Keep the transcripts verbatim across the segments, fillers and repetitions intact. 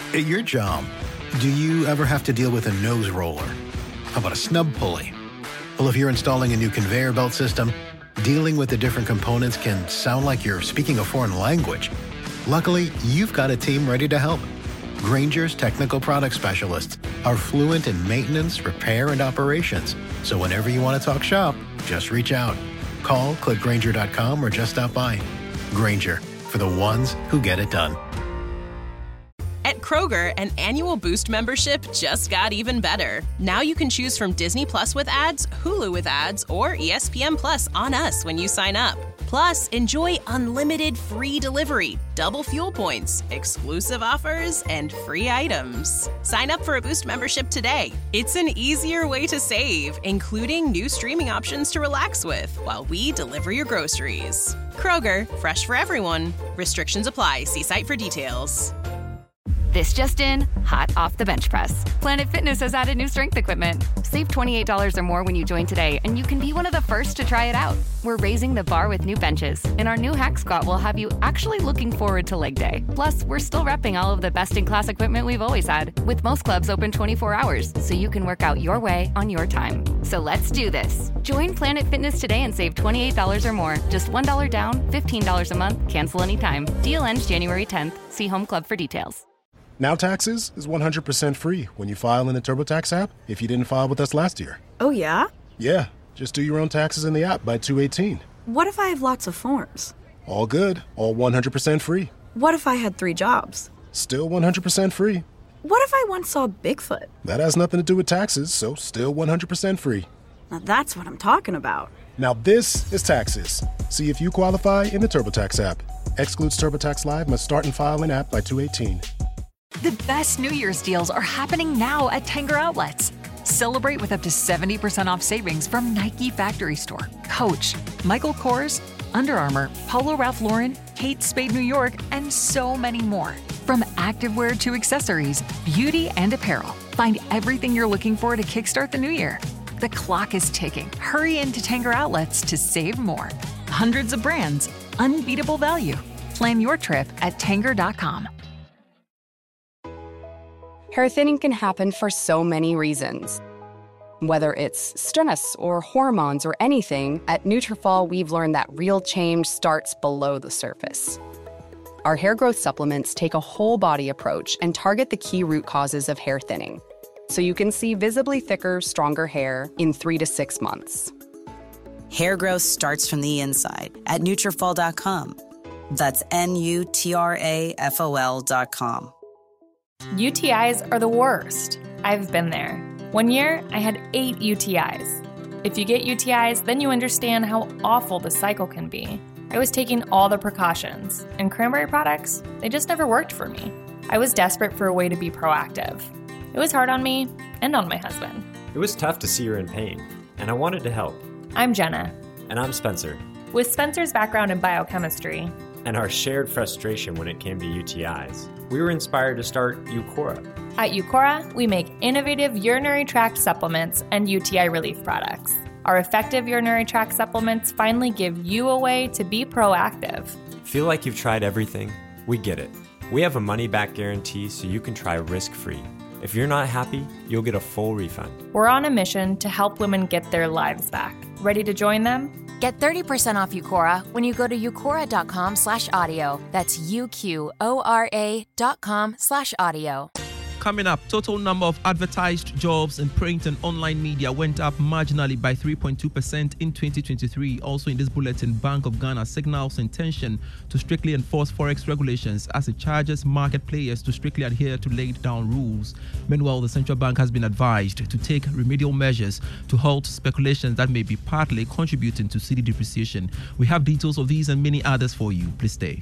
At your job, do you ever have to deal with a nose roller? How about a snub pulley? Well, if you're installing a new conveyor belt system, dealing with the different components can sound like you're speaking a foreign language. Luckily, you've got a team ready to help. Grainger's technical product specialists are fluent in maintenance, repair, and operations. So whenever you want to talk shop, just reach out. Call, click Grainger dot com, or just stop by. Grainger, for the ones who get it done. At Kroger, an annual Boost membership just got even better. Now you can choose from Disney Plus with ads, Hulu with ads, or E S P N Plus on us when you sign up. Plus, enjoy unlimited free delivery, double fuel points, exclusive offers, and free items. Sign up for a Boost membership today. It's an easier way to save, including new streaming options to relax with while we deliver your groceries. Kroger, fresh for everyone. Restrictions apply. See site for details. This just in, hot off the bench press. Planet Fitness has added new strength equipment. Save twenty-eight dollars or more when you join today, and you can be one of the first to try it out. We're raising the bar with new benches, and our new Hack Squat will have you actually looking forward to leg day. Plus, we're still repping all of the best-in-class equipment we've always had, with most clubs open twenty-four hours, so you can work out your way on your time. So let's do this. Join Planet Fitness today and save twenty-eight dollars or more. Just one dollar down, fifteen dollars a month, cancel anytime. Deal ends January tenth. See Home Club for details. Now Taxes is one hundred percent free when you file in the TurboTax app if you didn't file with us last year. Oh, yeah? Yeah, just do your own taxes in the app by two eighteen. What if I have lots of forms? All good, all one hundred percent free. What if I had three jobs? Still one hundred percent free. What if I once saw Bigfoot? That has nothing to do with taxes, so still one hundred percent free. Now that's what I'm talking about. Now this is Taxes. See if you qualify in the TurboTax app. Excludes TurboTax Live, must start and file in app by two eighteen. The best New Year's deals are happening now at Tanger Outlets. Celebrate with up to seventy percent off savings from Nike Factory Store, Coach, Michael Kors, Under Armour, Polo Ralph Lauren, Kate Spade New York, and so many more. From activewear to accessories, beauty and apparel, find everything you're looking for to kickstart the new year. The clock is ticking. Hurry into Tanger Outlets to save more. Hundreds of brands, unbeatable value. Plan your trip at Tanger dot com. Hair thinning can happen for so many reasons. Whether it's stress or hormones or anything, at Nutrafol we've learned that real change starts below the surface. Our hair growth supplements take a whole body approach and target the key root causes of hair thinning, so you can see visibly thicker, stronger hair in three to six months. Hair growth starts from the inside at Nutrafol dot com. That's N U T R A F O L dot com. U T Is are the worst. I've been there. One year, I had eight U T Is. If you get U T Is, then you understand how awful the cycle can be. I was taking all the precautions, and cranberry products, they just never worked for me. I was desperate for a way to be proactive. It was hard on me and on my husband. It was tough to see her in pain, and I wanted to help. I'm Jenna. And I'm Spencer. With Spencer's background in biochemistry and our shared frustration when it came to U T Is, we were inspired to start Eucora. At Eucora, we make innovative urinary tract supplements and U T I relief products. Our effective urinary tract supplements finally give you a way to be proactive. Feel like you've tried everything? We get it. We have a money-back guarantee so you can try risk-free. If you're not happy, you'll get a full refund. We're on a mission to help women get their lives back. Ready to join them? Get thirty percent off Eucora when you go to eucora dot com slash audio. That's U Q O R A dot com slash audio. Coming up, total number of advertised jobs in print and online media went up marginally by three point two percent in twenty twenty-three. Also in this bulletin, Bank of Ghana signals intention to strictly enforce forex regulations as it charges market players to strictly adhere to laid down rules. Meanwhile, the central bank has been advised to take remedial measures to halt speculations that may be partly contributing to cedi depreciation. We have details of these and many others for you. Please stay.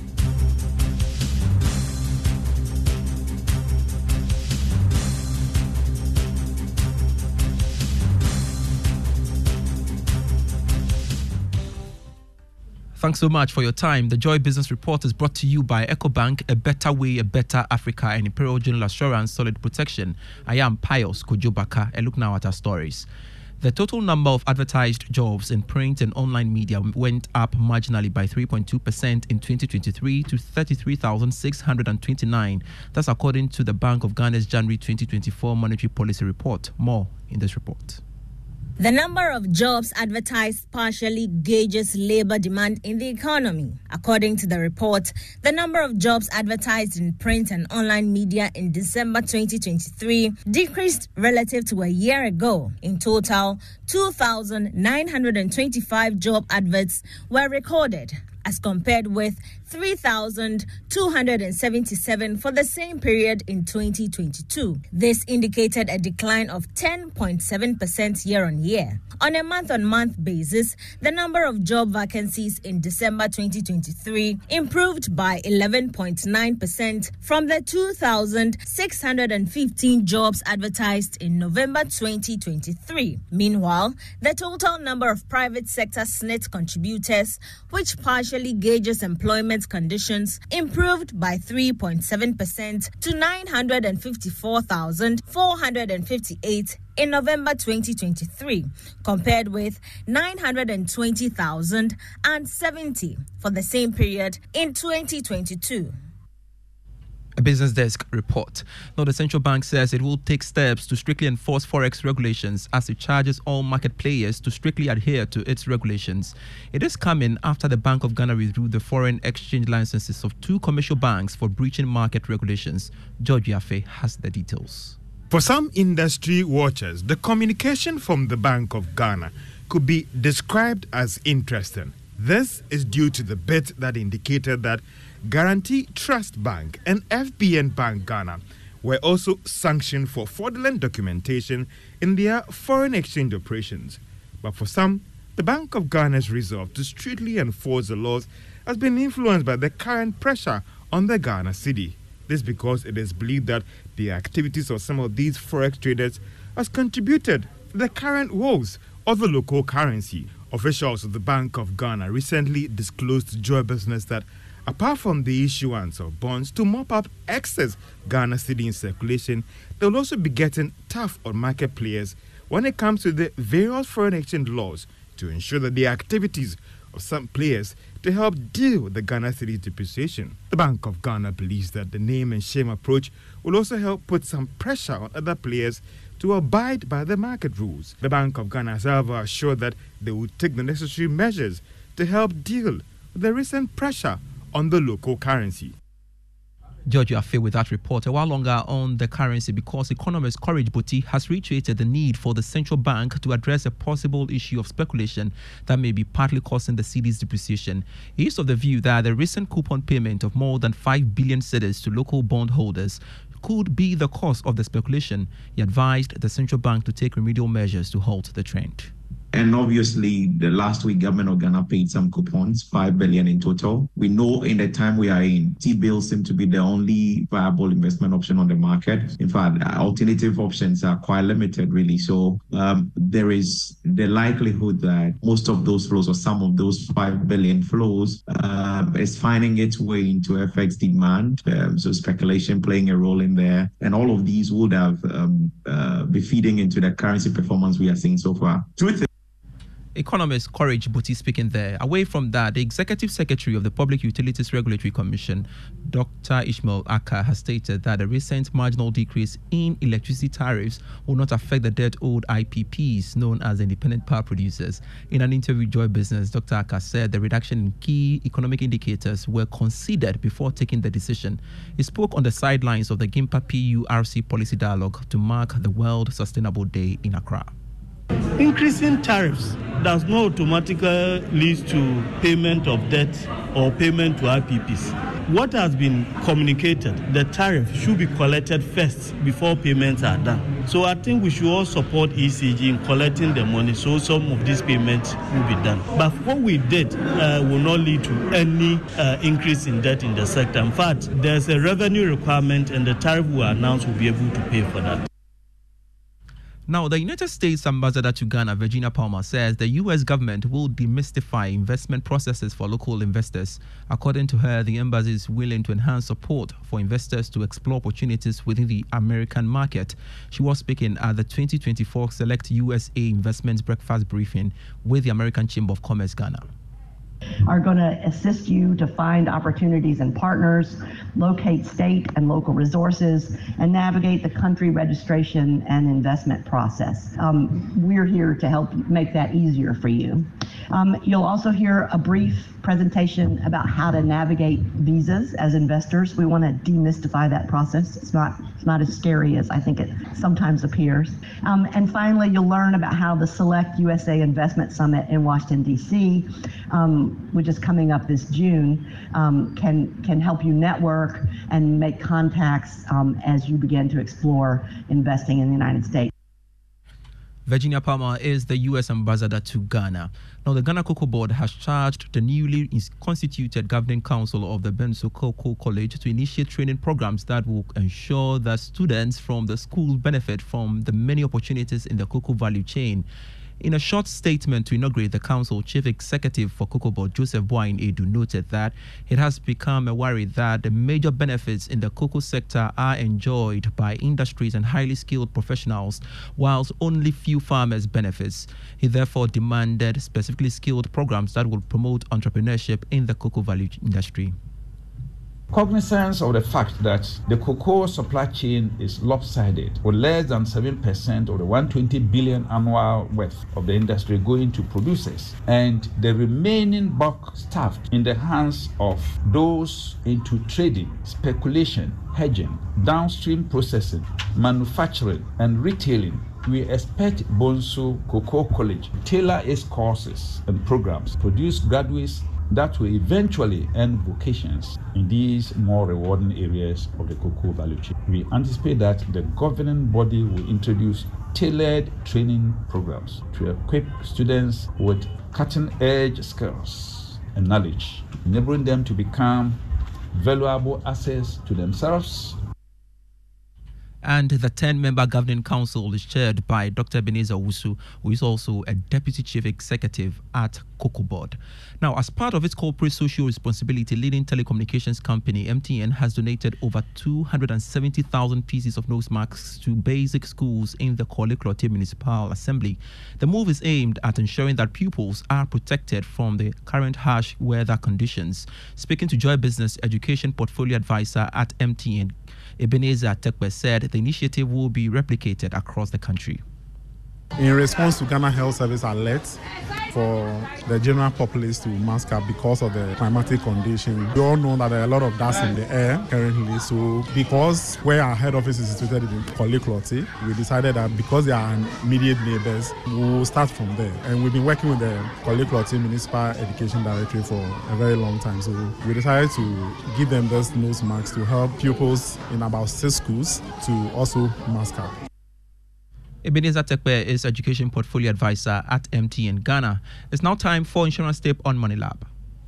Thanks so much for your time. The Joy Business Report is brought to you by EcoBank, a better way, a better Africa, and Imperial General Assurance, solid protection. I am Pius Kojobaka, and look now at our stories. The total number of advertised jobs in print and online media went up marginally by three point two percent in twenty twenty-three to thirty-three thousand six hundred twenty-nine. That's according to the Bank of Ghana's January twenty twenty-four Monetary Policy Report. More in this report. The number of jobs advertised partially gauges labor demand in the economy. According to the report, the number of jobs advertised in print and online media in December twenty twenty-three decreased relative to a year ago. In total, two thousand nine hundred twenty-five job adverts were recorded, as compared with three thousand two hundred seventy-seven for the same period in twenty twenty-two. This indicated a decline of ten point seven percent year-on-year. On a month-on-month basis, the number of job vacancies in December twenty twenty-three improved by eleven point nine percent from the two thousand six hundred fifteen jobs advertised in November twenty twenty-three. Meanwhile, the total number of private sector S N I T contributors, which partially gauges employment conditions, improved by three point seven percent to nine hundred fifty-four thousand four hundred fifty-eight in November twenty twenty-three, compared with nine hundred twenty thousand seventy for the same period in twenty twenty-two. A Business Desk report. Now, the central bank says it will take steps to strictly enforce forex regulations as it charges all market players to strictly adhere to its regulations. It is coming after the Bank of Ghana withdrew the foreign exchange licenses of two commercial banks for breaching market regulations. George Yafe has the details. For some industry watchers, the communication from the Bank of Ghana could be described as interesting. This is due to the bit that indicated that Guarantee Trust Bank and F B N Bank Ghana were also sanctioned for fraudulent documentation in their foreign exchange operations. But for some, the Bank of Ghana's resolve to strictly enforce the laws has been influenced by the current pressure on the Ghana cedi. This because it is believed that the activities of some of these forex traders has contributed to the current woes of the local currency. Officials of the Bank of Ghana recently disclosed to Joy Business that apart from the issuance of bonds to mop up excess Ghana cedi in circulation, they will also be getting tough on market players when it comes to the various foreign exchange laws to ensure that the activities of some players to help deal with the Ghana cedi depreciation. The Bank of Ghana believes that the name and shame approach will also help put some pressure on other players to abide by the market rules. The Bank of Ghana has, however, assured that they will take the necessary measures to help deal with the recent pressure on the local currency. George Yafe with that report. A while longer on the currency, because economist Courage Buti has reiterated the need for the central bank to address a possible issue of speculation that may be partly causing the cedi's depreciation. He is of the view that the recent coupon payment of more than five billion cedis to local bondholders could be the cause of the speculation. He advised the central bank to take remedial measures to halt the trend. And obviously, the last week, government of Ghana paid some coupons, five billion in total. We know in the time we are in, T-bills seem to be the only viable investment option on the market. In fact, alternative options are quite limited, really. So um, there is the likelihood that most of those flows or some of those five billion flows uh, is finding its way into F X demand. Um, so speculation playing a role in there. And all of these would have um, uh, be feeding into the currency performance we are seeing so far. Truth Economist Courage Buti speaking there. Away from that, the Executive Secretary of the Public Utilities Regulatory Commission, Doctor Ishmael Aka, has stated that the recent marginal decrease in electricity tariffs will not affect the debt-owed I P Ps, known as independent power producers. In an interview with Joy Business, Doctor Aka said the reduction in key economic indicators were considered before taking the decision. He spoke on the sidelines of the GIMPA P U R C policy dialogue to mark the World Sustainable Day in Accra. Increasing tariffs does not automatically lead to payment of debt or payment to I P Ps. What has been communicated, the tariff should be collected first before payments are done. So I think we should all support E C G in collecting the money so some of these payments will be done. But what we did uh, will not lead to any uh, increase in debt in the sector. In fact, there's a revenue requirement and the tariff we announce will be able to pay for that. Now, the United States ambassador to Ghana, Virginia Palmer, says the U S government will demystify investment processes for local investors. According to her, the embassy is willing to enhance support for investors to explore opportunities within the American market. She was speaking at the twenty twenty-four Select U S A Investments Breakfast Briefing with the American Chamber of Commerce, Ghana. Are going to assist you to find opportunities and partners, locate state and local resources, and navigate the country registration and investment process. Um, we're here to help make that easier for you. Um, you'll also hear a brief presentation about how to navigate visas as investors. We want to demystify that process. It's not, it's not as scary as I think it sometimes appears. Um, and finally, you'll learn about how the Select U S A Investment Summit in Washington, D C, um, which is coming up this June, um, can, can help you network and make contacts um, as you begin to explore investing in the United States. Virginia Palmer is the U S ambassador to Ghana. Now, the Ghana Cocoa Board has charged the newly constituted governing council of the Benso Cocoa College to initiate training programs that will ensure that students from the school benefit from the many opportunities in the cocoa value chain. In a short statement to inaugurate the council, Chief Executive for Cocoa Board, Joseph Boain Edu, noted that it has become a worry that the major benefits in the cocoa sector are enjoyed by industries and highly skilled professionals, whilst only few farmers benefits. He therefore demanded specifically skilled programs that will promote entrepreneurship in the cocoa value industry. Cognizance of the fact that the cocoa supply chain is lopsided, with less than seven percent of the one hundred twenty billion annual worth of the industry going to producers, and the remaining bulk stuffed in the hands of those into trading, speculation, hedging, downstream processing, manufacturing, and retailing, we expect Benso Cocoa College to tailor its courses and programs, produce graduates that will eventually earn vocations in these more rewarding areas of the cocoa value chain. We anticipate that the governing body will introduce tailored training programs to equip students with cutting-edge skills and knowledge, enabling them to become valuable assets to themselves. And the ten-member governing council is chaired by Doctor Ebenezer Owusu, who is also a deputy chief executive at Cocoa Board. Now, as part of its corporate social responsibility, leading telecommunications company M T N has donated over two hundred seventy thousand pieces of nose masks to basic schools in the Korle Klottey Municipal Assembly. The move is aimed at ensuring that pupils are protected from the current harsh weather conditions. Speaking to Joy Business Education Portfolio Advisor at M T N, Ebenezer Tekwe said the initiative will be replicated across the country. In response to Ghana Health Service alert for the general populace to mask up because of the climatic condition, we all know that there are a lot of dust in the air currently. So because where our head office is situated in Korle Klottey, we decided that because they are immediate neighbors, we will start from there. And we've been working with the Korle Klottey Municipal Education Directorate for a very long time. So we decided to give them this nose mask to help pupils in about six schools to also mask up. Ebenezer Tekwe is Education Portfolio Advisor at M T N Ghana. It's now time for Insurance Tip on Money Lab.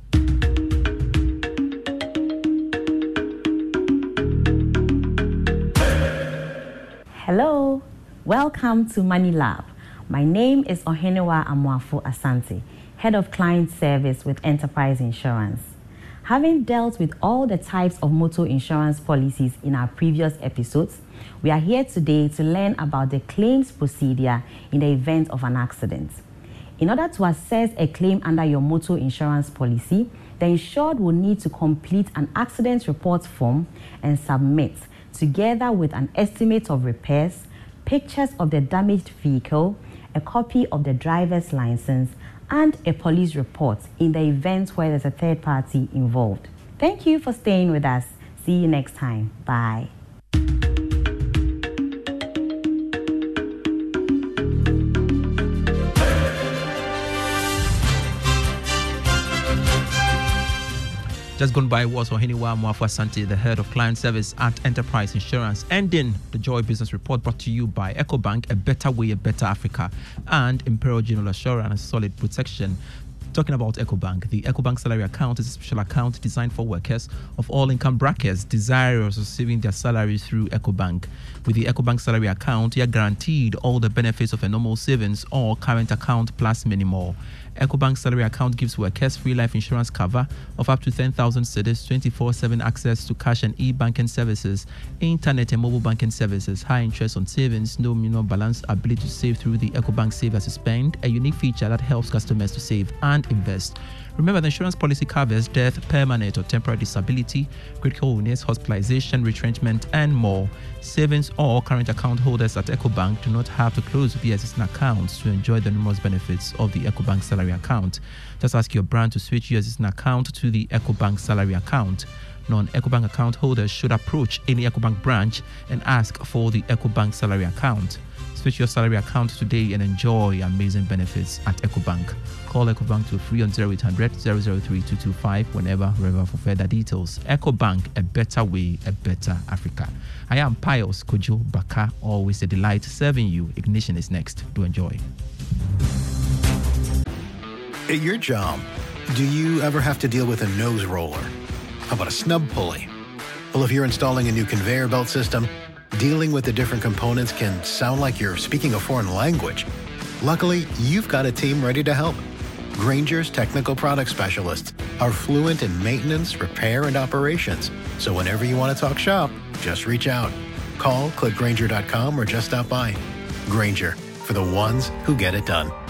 Hello, welcome to Money Lab. My name is Ohenewa Amuafo Asante, Head of Client Service with Enterprise Insurance. Having dealt with all the types of motor insurance policies in our previous episodes, we are here today to learn about the claims procedure in the event of an accident. In order to assess a claim under your motor insurance policy, the insured will need to complete an accident report form and submit, together with an estimate of repairs, pictures of the damaged vehicle, a copy of the driver's license, and a police report in the event where there's a third party involved. Thank you for staying with us. See you next time. Bye. Just gone by was Ohenewa Amuafo Asante, the head of client service at Enterprise Insurance. Ending the Joy Business Report brought to you by EcoBank, a better way, a better Africa, and Imperial General Assurance, solid protection. Talking about EcoBank, the EcoBank salary account is a special account designed for workers of all income brackets desirous of receiving their salaries through EcoBank. With the EcoBank salary account, you are guaranteed all the benefits of a normal savings or current account plus many more. EcoBank salary account gives workers free life insurance cover of up to ten thousand cedis, twenty-four seven access to cash and e-banking services, internet and mobile banking services, high interest on savings, no minimum balance, ability to save through the EcoBank Save as you Spend, a unique feature that helps customers to save and invest. Remember, the insurance policy covers death, permanent or temporary disability, critical illness, hospitalization, retrenchment, and more. Savings or current account holders at EcoBank do not have to close the existing accounts to enjoy the numerous benefits of the EcoBank salary account. Just ask your brand to switch your existing account to the EcoBank salary account. Non-EcoBank account holders should approach any EcoBank branch and ask for the EcoBank salary account. Switch your salary account today and enjoy amazing benefits at EcoBank. Call EcoBank to free on zero eight hundred, zero zero three, two two five whenever, wherever for further details. EcoBank, a better way, a better Africa. I am Pius Kojo Baka, always a delight serving you. Ignition is next. Do enjoy. At your job, do you ever have to deal with a nose roller? How about a snub pulley? Well, if you're installing a new conveyor belt system, dealing with the different components can sound like you're speaking a foreign language. Luckily, you've got a team ready to help. Grainger's technical product specialists are fluent in maintenance, repair, and operations. So whenever you want to talk shop, just reach out. Call, click Grainger dot com, or just stop by. Grainger, for the ones who get it done.